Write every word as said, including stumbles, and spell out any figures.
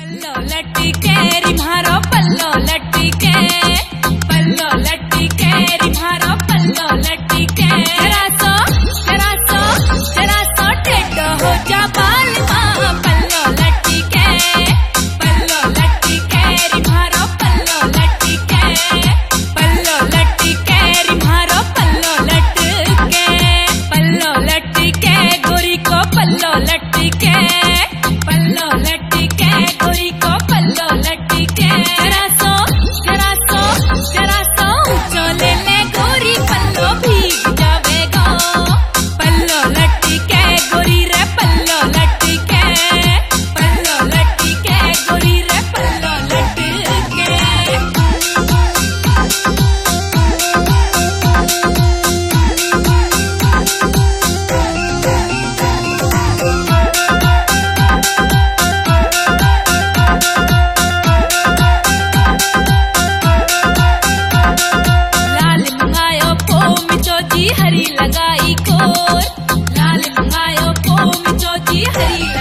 पल्लो लट्टी केरी मारो पल्लो लट्टी के पल्लो लट्टी केरी मारो पल्लो लट्टी के जरा सो जरा सो जरा सो टेढ़ो हो जा बाल माँ पल्लो लट्टी के पल्लो लट्टी केरी मारो पल्लो लट्टी के पल्लो लट्टी केरी मारो पल्लो लट्टी के पल्लो लट्टी के गोरी को पल्लो लट्टी के पल्लो लट्टी के गोरी को पल्लो लट्टी के जरा सो जरा सो जरा सो ऊंचो ले ले गोरी पल्लो भीग जावेगा पल्लो लट्टी के गोरी रे पल्लो लट्टी के पल्लो लट्टी के गोरी रे पल्लो लट्टी के हरी लगाई कोर लाल मंगायो पोम चौथी हरी